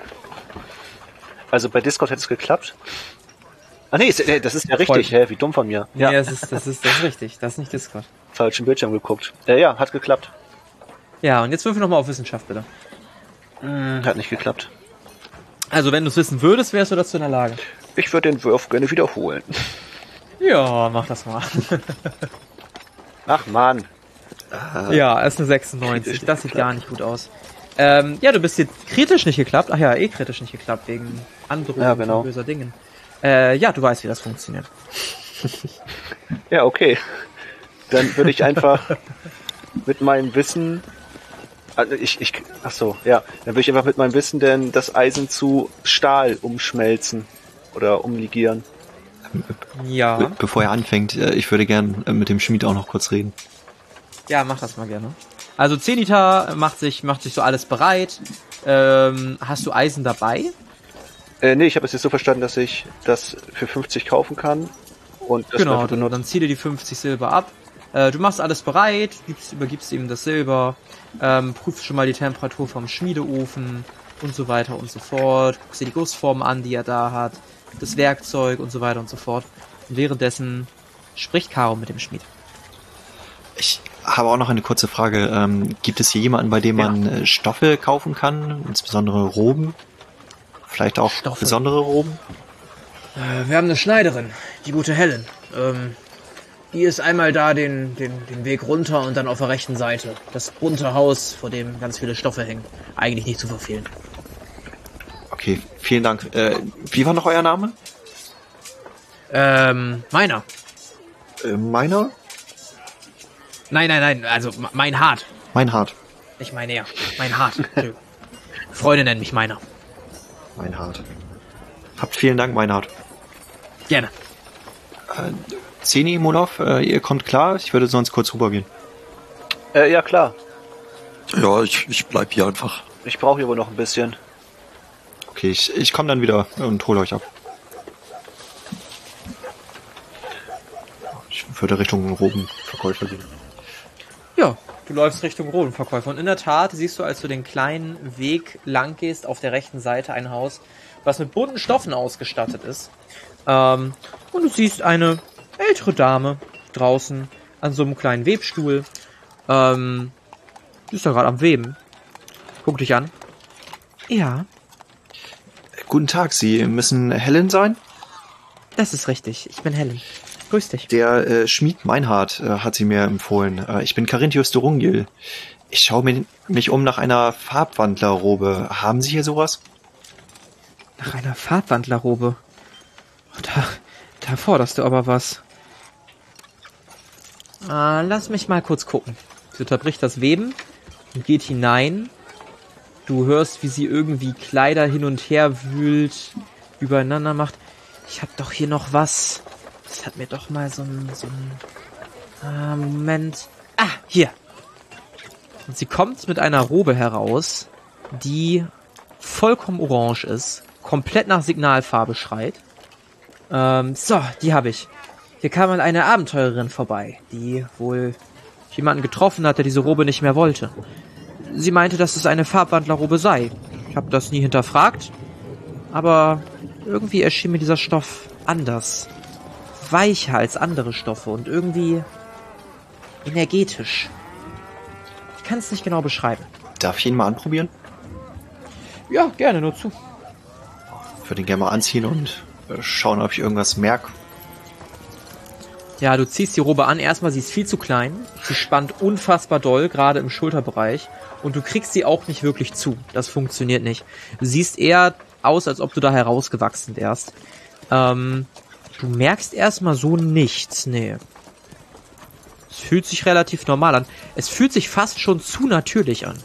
Also bei Discord hätte es geklappt. Ah nee, ist- äh, das ist ja richtig, Voll. hä? Wie dumm von mir. Ja, das ist, das ist, das ist richtig. Das ist nicht Discord. Falschen Bildschirm geguckt. Äh, ja, hat geklappt. Ja, und jetzt würfel nochmal auf Wissenschaft, bitte. Hm, hat nicht geklappt. Also, wenn du es wissen würdest, wärst du dazu in der Lage. Ich würde den Wurf gerne wiederholen. Ja, mach das mal. Ach man. Ja, ist eine sechsundneunzig. Das sieht gar nicht gut aus. Ähm, ja, du bist jetzt kritisch nicht geklappt. Ach ja, eh kritisch nicht geklappt, wegen Androhung Ja, genau. von böser Dingen. Äh, ja, du weißt, wie das funktioniert. Ja, okay. Dann würde ich einfach mit meinem Wissen... Also ich, ich, ach so, ja. Dann würde ich einfach mit meinem Wissen denn das Eisen zu Stahl umschmelzen. Oder umligieren. Ja. Be bevor er anfängt, äh, ich würde gern äh, mit dem Schmied auch noch kurz reden. Ja, mach das mal gerne. Also Zenita macht sich, macht sich so alles bereit. Ähm, hast du Eisen dabei? Äh, nee, ich habe es jetzt so verstanden, dass ich das für fünfzig kaufen kann. Und das Genau, dafür dann, benutze. dann zieh dir die fünfzig Silber ab. Äh, du machst alles bereit, gibst, übergibst ihm das Silber, ähm, prüfst schon mal die Temperatur vom Schmiedeofen und so weiter und so fort. Guckst dir die Gussformen an, die er da hat, das Werkzeug und so weiter und so fort. Und währenddessen spricht Caro mit dem Schmied. Ich habe auch noch eine kurze Frage. Ähm, gibt es hier jemanden, bei dem Ja. man äh, Stoffe kaufen kann? Insbesondere Roben? Vielleicht auch Stoffe. besondere Roben? Äh, wir haben eine Schneiderin, die gute Helen. Ähm, die ist einmal da den, den, den Weg runter und dann auf der rechten Seite. Das bunte Haus, vor dem ganz viele Stoffe hängen. Eigentlich nicht zu verfehlen. Okay, vielen Dank. Äh, wie war noch euer Name? Ähm, meiner. Äh, meiner? Nein, nein, nein, also m- mein Hart. Meinhard. Ich meine ja, mein Hart. Entschuldigung. Freunde nennen mich meiner. Meinhard. Habt vielen Dank, Meinhard. Gerne. Äh, Zeni, Molov, äh, ihr kommt klar? Ich würde sonst kurz rübergehen. Äh, ja, klar. Ja, ich, ich bleib hier einfach. Ich brauche hier wohl noch ein bisschen. Okay, ich, ich komme dann wieder und hole euch ab. Ich würde Richtung Robenverkäufer gehen. Ja, du läufst Richtung Rodenverkäufer. Und in der Tat siehst du, als du den kleinen Weg lang gehst, auf der rechten Seite ein Haus, was mit bunten Stoffen ausgestattet ist. Ähm, und du siehst eine ältere Dame draußen an so einem kleinen Webstuhl. Ähm, die ist da gerade am Weben. Guck dich an. Ja, Guten Tag, Sie müssen Helen sein? das ist richtig. Ich bin Helen. Grüß dich. Der äh, Schmied Meinhard äh, hat sie mir empfohlen. Äh, ich bin Carinthius de Rungil. Ich schaue mich, mich um nach einer Farbwandlerrobe. Haben Sie hier sowas? Nach einer Farbwandlerrobe. Da, da forderst du aber was. Ah, lass mich mal kurz gucken. Sie unterbricht das Weben und geht hinein. Du hörst, wie sie irgendwie Kleider hin und her wühlt, übereinander macht. Ich hab doch hier noch was. Das hat mir doch mal so ein... So ein ah, Moment. Ah, hier. Und sie kommt mit einer Robe heraus, die vollkommen orange ist, komplett nach Signalfarbe schreit. Ähm, so, die habe ich. Hier kam mal eine Abenteurerin vorbei, die wohl jemanden getroffen hat, der diese Robe nicht mehr wollte. Sie meinte, dass es eine Farbwandlerrobe sei. Ich habe das nie hinterfragt, aber irgendwie erschien mir dieser Stoff anders. Weicher als andere Stoffe und irgendwie energetisch. Ich kann es nicht genau beschreiben. Darf ich ihn mal anprobieren? Ja, gerne, nur zu. Ich würde ihn gerne mal anziehen und äh, schauen, ob ich irgendwas merke. Ja, du ziehst die Robe an. Erstmal, sie ist viel zu klein. Sie spannt unfassbar doll, gerade im Schulterbereich. Und du kriegst sie auch nicht wirklich zu. Das funktioniert nicht. Du siehst eher aus, als ob du da herausgewachsen wärst. Ähm, du merkst erstmal so nichts. Nee. Es fühlt sich relativ normal an. Es fühlt sich fast schon zu natürlich an.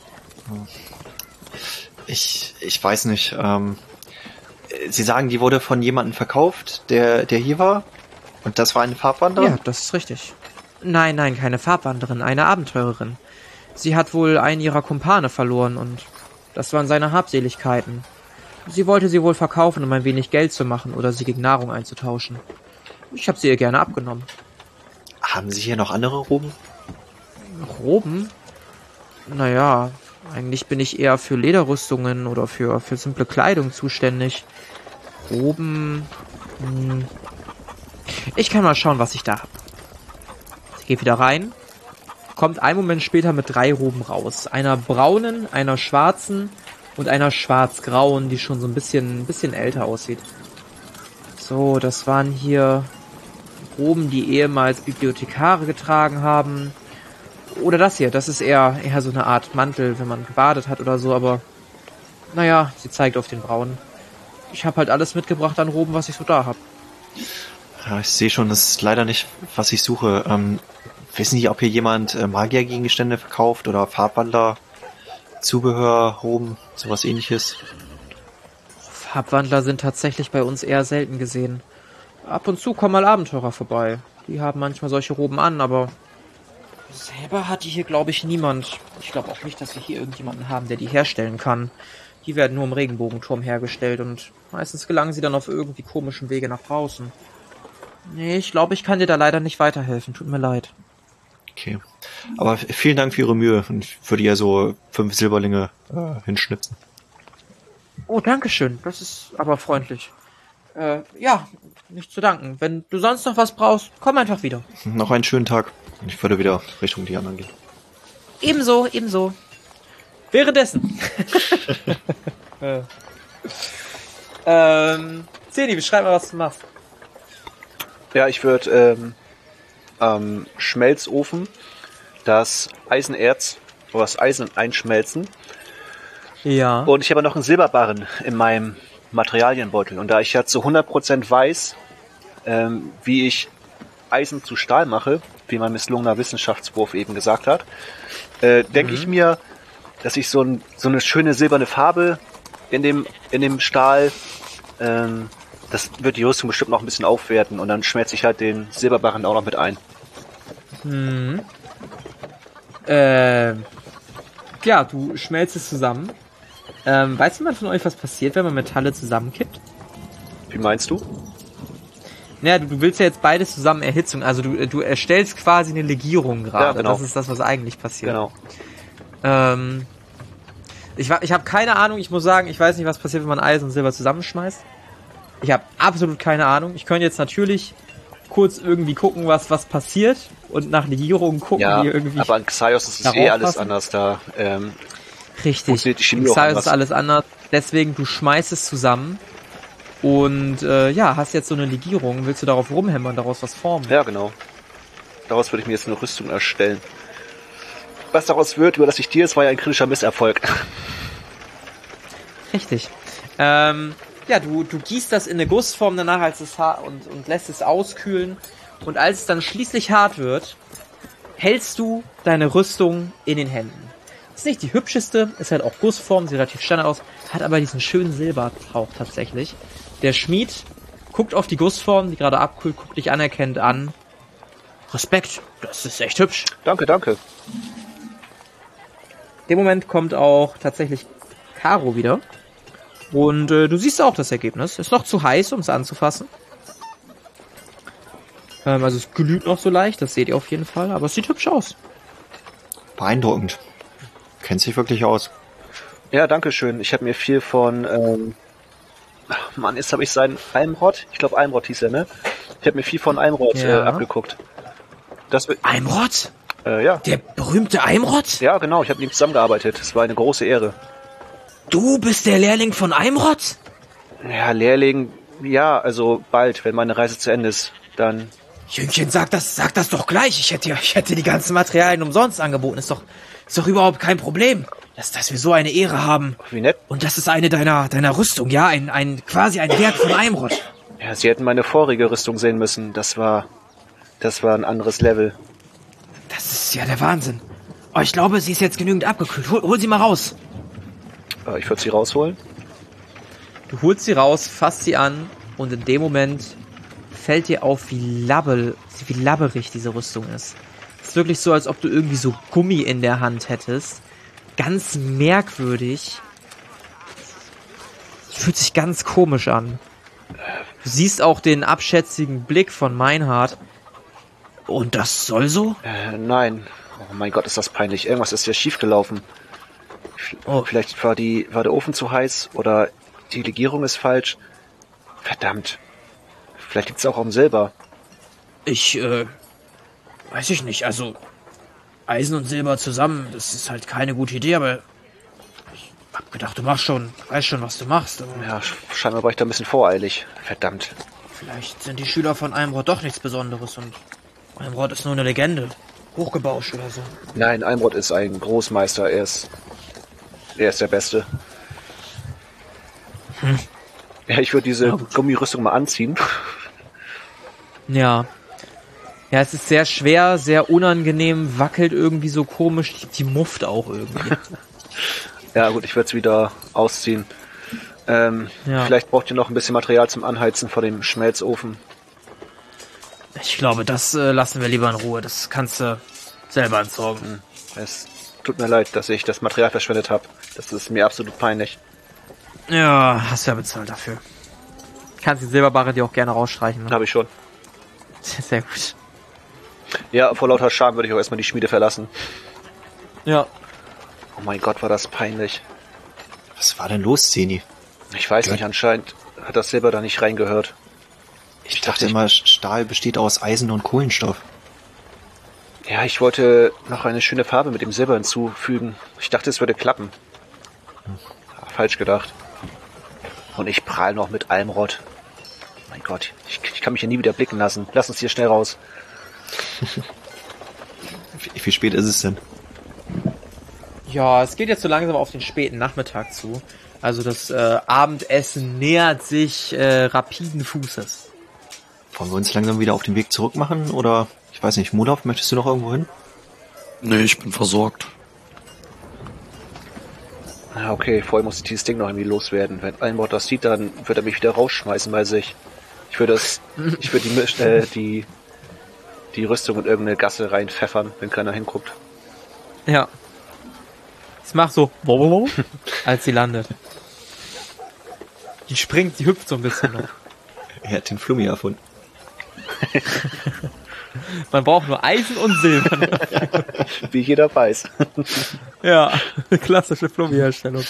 Ich, ich weiß nicht. Ähm, Sie sagen, die wurde von jemandem verkauft, der, der hier war? Und das war eine Farbwanderin? Ja, das ist richtig. Nein, nein, keine Farbwanderin, eine Abenteurerin. Sie hat wohl einen ihrer Kumpane verloren und das waren seine Habseligkeiten. Sie wollte sie wohl verkaufen, um ein wenig Geld zu machen oder sie gegen Nahrung einzutauschen. Ich habe sie ihr gerne abgenommen. Haben Sie hier noch andere Roben? Roben? Naja, eigentlich bin ich eher für Lederrüstungen oder für, für simple Kleidung zuständig. Roben... Hm. Ich kann mal schauen, was ich da habe. Ich gehe wieder rein. Kommt einen Moment später mit drei Roben raus. Einer braunen, einer schwarzen und einer schwarz-grauen, die schon so ein bisschen, ein bisschen älter aussieht. So, das waren hier Roben, die ehemals Bibliothekare getragen haben. Oder das hier, das ist eher, eher so eine Art Mantel, wenn man gebadet hat oder so, aber naja, sie zeigt auf den braunen. Ich habe halt alles mitgebracht an Roben, was ich so da habe. Ja, ich sehe schon, das ist leider nicht, was ich suche. Ähm, wissen Sie, ob hier jemand äh, Magiergegenstände verkauft oder Farbwandler, Zubehör, Roben, sowas ähnliches? Farbwandler sind tatsächlich bei uns eher selten gesehen. Ab und zu kommen mal Abenteurer vorbei. Die haben manchmal solche Roben an, aber selber hat die hier, glaube ich, niemand. Ich glaube auch nicht, dass wir hier irgendjemanden haben, der die herstellen kann. Die werden nur im Regenbogenturm hergestellt und meistens gelangen sie dann auf irgendwie komischen Wege nach draußen. Nee, ich glaube, ich kann dir da leider nicht weiterhelfen. Tut mir leid. Okay. Aber vielen Dank für Ihre Mühe und ich würde ja so fünf Silberlinge äh, hinschnitzen. Oh, danke schön. Das ist aber freundlich. Äh, ja, nicht zu danken. Wenn du sonst noch was brauchst, komm einfach wieder. Noch einen schönen Tag. Ich würde wieder Richtung die anderen gehen. Ebenso, ebenso. Währenddessen. äh. ähm, Zeni, beschreib mal, was du machst. Ja, ich würde ähm, am Schmelzofen das Eisenerz oder das Eisen einschmelzen. Ja. Und ich habe noch einen Silberbarren in meinem Materialienbeutel. Und da ich ja zu hundert Prozent weiß, ähm, wie ich Eisen zu Stahl mache, wie mein misslungener Wissenschaftswurf eben gesagt hat, äh, denke mhm. ich mir, dass ich so, ein, so eine schöne silberne Farbe in dem, in dem Stahl, ähm, das wird die Rüstung bestimmt noch ein bisschen aufwerten und dann schmelze ich halt den Silberbarren auch noch mit ein. Hm. Äh, ja, du schmelzt es zusammen. Ähm, weiß jemand von euch, was passiert, wenn man Metalle zusammenkippt? Wie meinst du? Naja, du, du willst ja jetzt beides zusammen Erhitzung, also du, du erstellst quasi eine Legierung gerade. Ja, genau. Das ist das, was eigentlich passiert. Genau. Ähm, ich ich habe keine Ahnung, ich muss sagen, ich weiß nicht, was passiert, wenn man Eisen und Silber zusammenschmeißt. Ich habe absolut keine Ahnung. Ich könnte jetzt natürlich kurz irgendwie gucken, was was passiert und nach Legierungen gucken, ja, die irgendwie. Aber an Xaios ist es eh alles anders da. Ähm, Richtig. Die Chemie Xaios ist alles anders. Deswegen, du schmeißt es zusammen und äh, ja, hast jetzt so eine Legierung. Willst du darauf rumhämmern, daraus was formen? Ja, genau. Daraus würde ich mir jetzt eine Rüstung erstellen. Was daraus wird, überlasse ich dir, es war ja ein kritischer Misserfolg. Richtig. Ähm, ja, du, du gießt das in eine Gussform danach als es ha- und, und lässt es auskühlen. Und als es dann schließlich hart wird, hältst du deine Rüstung in den Händen. Ist nicht die hübscheste, ist halt auch Gussform, sieht relativ Standard aus, hat aber diesen schönen Silbertauch tatsächlich. Der Schmied guckt auf die Gussform, die gerade abkühlt, guckt dich anerkennend an. Respekt, das ist echt hübsch. Danke, danke. In dem Moment kommt auch tatsächlich Caro wieder. Und äh, du siehst auch das Ergebnis. Ist noch zu heiß, um es anzufassen. Ähm, also es glüht noch so leicht, das seht ihr auf jeden Fall. Aber es sieht hübsch aus. Beeindruckend. Kennt sich wirklich aus. Ja, danke schön. Ich habe mir viel von, ähm, ach Mann, jetzt habe ich seinen Almrod. Ich glaube, Almrod hieß er, ne? Ich habe mir viel von Almrod Ja. äh, abgeguckt. Das wird, Eimrod? äh, ja. Der berühmte Eimrod? Ja, genau. Ich habe mit ihm zusammengearbeitet. Es war eine große Ehre. Du bist der Lehrling von Eimrod? Ja, Lehrling, ja, also bald, wenn meine Reise zu Ende ist, dann. Jüngchen, sag das, sag das doch gleich. Ich hätte, ich hätte die ganzen Materialien umsonst angeboten. Ist doch, ist doch überhaupt kein Problem, dass, dass wir so eine Ehre haben. Wie nett. Und das ist eine deiner, deiner Rüstung, ja, ein, ein, quasi ein Werk von Eimrod. Ja, sie hätten meine vorige Rüstung sehen müssen. Das war, das war ein anderes Level. Das ist ja der Wahnsinn. Oh, ich glaube, sie ist jetzt genügend abgekühlt. Hol, hol sie mal raus. Äh, Ich würde sie rausholen. Du holst sie raus, fasst sie an und in dem Moment fällt dir auf, wie labbel, wie labberig diese Rüstung ist. Es ist wirklich so, als ob du irgendwie so Gummi in der Hand hättest. Ganz merkwürdig. Fühlt sich ganz komisch an. Du siehst auch den abschätzigen Blick von Meinhard. Und das soll so? Äh, nein. Oh mein Gott, ist das peinlich. Irgendwas ist hier schiefgelaufen. Oh. Vielleicht war die, war der Ofen zu heiß oder die Legierung ist falsch. Verdammt. Vielleicht liegt es auch am Silber. Ich, äh, weiß ich nicht. Also, Eisen und Silber zusammen, das ist halt keine gute Idee, aber ich hab gedacht, du machst schon, weißt schon, was du machst. Aber Ja, scheinbar war ich da ein bisschen voreilig. Verdammt. vielleicht sind die Schüler von Eimrod doch nichts Besonderes und Eimrod ist nur eine Legende. Hochgebauscht oder so. Nein, Almrod ist ein Großmeister. Er ist, er ist der Beste. Hm. Ja, ich würde diese Ja, gut. Gummirüstung mal anziehen. Ja. Ja, es ist sehr schwer, sehr unangenehm, wackelt irgendwie so komisch, die, die mufft auch irgendwie. Ja gut, ich werde es wieder ausziehen. Ähm, Ja. Vielleicht braucht ihr noch ein bisschen Material zum Anheizen vor dem Schmelzofen. Ich glaube, das äh, lassen wir lieber in Ruhe. Das kannst du selber entsorgen. Es tut mir leid, dass ich das Material verschwendet habe. Das ist mir absolut peinlich. Ja, hast ja bezahlt dafür. Kannst die Silberbarre dir auch gerne rausstreichen. Ne? Habe ich schon. Sehr gut. Ja, vor lauter Scham würde ich auch erstmal die Schmiede verlassen. Ja. Oh mein Gott, war das peinlich. Was war denn los, Zeni? Ich weiß Gott. nicht, anscheinend hat das Silber da nicht reingehört. Ich dachte immer, Stahl besteht aus Eisen und Kohlenstoff. Ja, ich wollte noch eine schöne Farbe mit dem Silber hinzufügen. Ich dachte, es würde klappen. Ja, falsch gedacht. Und ich prahl noch mit Almrod. Mein Gott, ich, ich kann mich hier nie wieder blicken lassen. Lass uns hier schnell raus. Wie, wie spät ist es denn? Ja, es geht jetzt so langsam auf den späten Nachmittag zu. Also das äh, Abendessen nähert sich äh, rapiden Fußes. Wollen wir uns langsam wieder auf den Weg zurück machen? Oder, ich weiß nicht, Mulov, möchtest du noch irgendwo hin? Nee, ich bin versorgt. Ah, okay, vorher muss ich dieses Ding noch irgendwie loswerden. Wenn Almrod das sieht, dann wird er mich wieder rausschmeißen bei sich. Ich würde das, ich würde die, Misch- äh, die, die Rüstung in irgendeine Gasse reinpfeffern, wenn keiner hinguckt. Ja. Es macht so, als sie landet. Die springt, die hüpft so ein bisschen noch. Er hat den Flummi erfunden. Man braucht nur Eisen und Silber. Wie jeder weiß. Ja, klassische Flummi-Herstellung.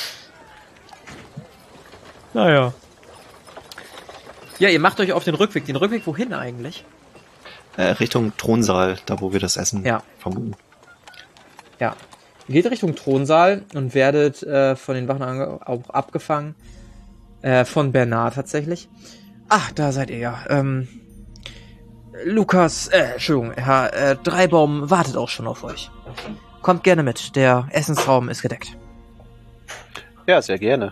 Naja. Ja, ihr macht euch auf den Rückweg. Den Rückweg wohin eigentlich? Äh, Richtung Thronsaal, da wo wir das Essen Ja. vermuten. Ja. Ihr geht Richtung Thronsaal und werdet äh, von den Wachen ange- auch abgefangen. Äh, von Bernard tatsächlich. Ach, da seid ihr ja. Ähm, Lukas, äh, Entschuldigung, Herr äh, Dreibaum wartet auch schon auf euch. Kommt gerne mit, der Essensraum ist gedeckt. Ja, sehr gerne.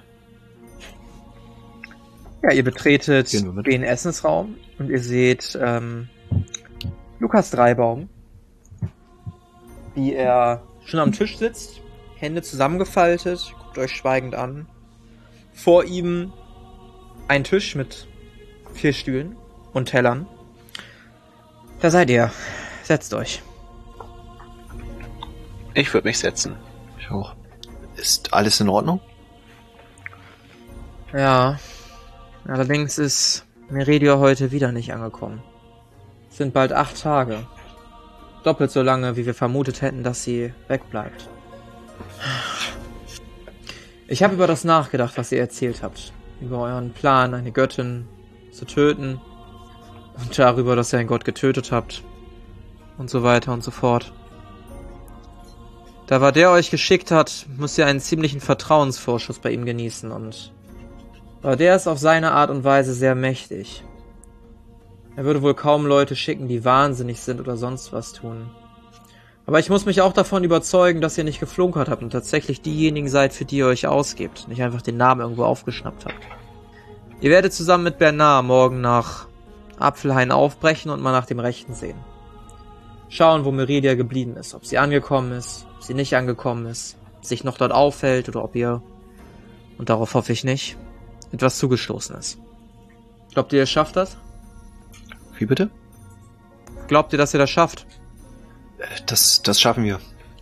Ja, ihr betretet Gehen wir mit. den Essensraum und ihr seht ähm, Lukas Dreibaum, wie er schon am Tisch sitzt, Hände zusammengefaltet, guckt euch schweigend an. Vor ihm ein Tisch mit vier Stühlen und Tellern. Da seid ihr. Setzt euch. Ich würde mich setzen. Ich auch. Ist alles in Ordnung? Ja, allerdings ist Meridia heute wieder nicht angekommen. Es sind bald acht Tage. Doppelt so lange, wie wir vermutet hätten, dass sie wegbleibt. Ich habe über das nachgedacht, was ihr erzählt habt. Über euren Plan, eine Göttin zu töten. Und darüber, dass ihr einen Gott getötet habt. Und so weiter und so fort. Da war der euch geschickt hat, müsst ihr einen ziemlichen Vertrauensvorschuss bei ihm genießen. Und aber der ist auf seine Art und Weise sehr mächtig. Er würde wohl kaum Leute schicken, die wahnsinnig sind oder sonst was tun. Aber ich muss mich auch davon überzeugen, dass ihr nicht geflunkert habt und tatsächlich diejenigen seid, für die ihr euch ausgebt. Nicht einfach den Namen irgendwo aufgeschnappt habt. Ihr werdet zusammen mit Bernard morgen nach Apfelhain aufbrechen und mal nach dem Rechten sehen. Schauen, wo Meridia geblieben ist. Ob sie angekommen ist, ob sie nicht angekommen ist, ob sich noch dort aufhält oder ob ihr, und darauf hoffe ich nicht, etwas zugestoßen ist. Glaubt ihr, ihr schafft das? Wie bitte? Glaubt ihr, dass ihr das schafft? Das, das schaffen wir.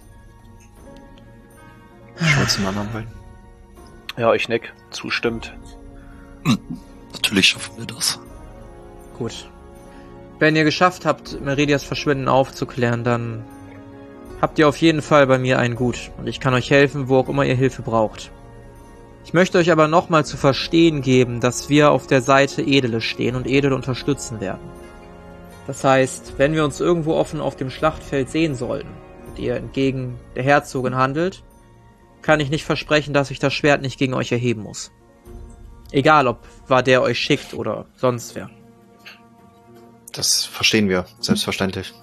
Schau zum anderen rein. Ja, ich nick. Zustimmt. Hm, natürlich schaffen wir das. Gut. Wenn ihr geschafft habt, Meridias Verschwinden aufzuklären, dann habt ihr auf jeden Fall bei mir ein Gut. Und ich kann euch helfen, wo auch immer ihr Hilfe braucht. Ich möchte euch aber nochmal zu verstehen geben, dass wir auf der Seite Edele stehen und Edele unterstützen werden. Das heißt, wenn wir uns irgendwo offen auf dem Schlachtfeld sehen sollten und ihr entgegen der Herzogin handelt, kann ich nicht versprechen, dass ich das Schwert nicht gegen euch erheben muss. Egal, ob war der euch schickt oder sonst wer. Das verstehen wir, selbstverständlich.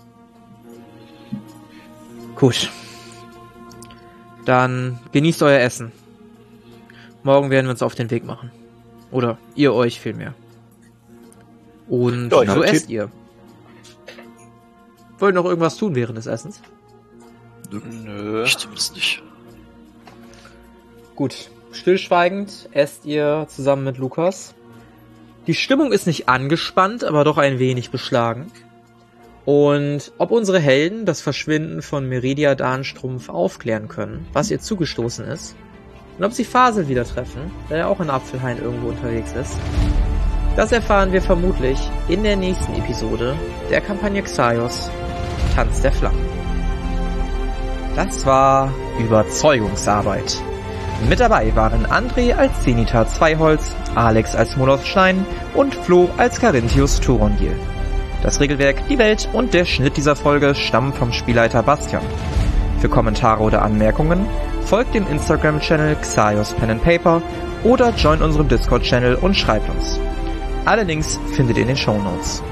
Gut. Dann genießt euer Essen. Morgen werden wir uns auf den Weg machen. Oder ihr euch vielmehr. Und Ja, so ja, esst ihr. Wollt ihr noch irgendwas tun während des Essens? Nö. Nö. Ich zumindest nicht. Gut. Stillschweigend esst ihr zusammen mit Lukas. Die Stimmung ist nicht angespannt, aber doch ein wenig beschlagen. Und ob unsere Helden das Verschwinden von Meridia Dahnstrumpf aufklären können, was ihr zugestoßen ist, und ob sie Fasel wieder treffen, der ja auch in Apfelhain irgendwo unterwegs ist, das erfahren wir vermutlich in der nächsten Episode der Kampagne Xaios, Tanz der Flammen. Das war Überzeugungsarbeit. Mit dabei waren André als Zenithar Zweiholz, Alex als Moloth Stein und Flo als Carinthius Turondil. Das Regelwerk, die Welt und der Schnitt dieser Folge stammen vom Spielleiter Bastian. Für Kommentare oder Anmerkungen folgt dem Instagram-Channel Xaios Pen and Paper oder joint unserem Discord-Channel und schreibt uns. Alle Links findet ihr in den Shownotes.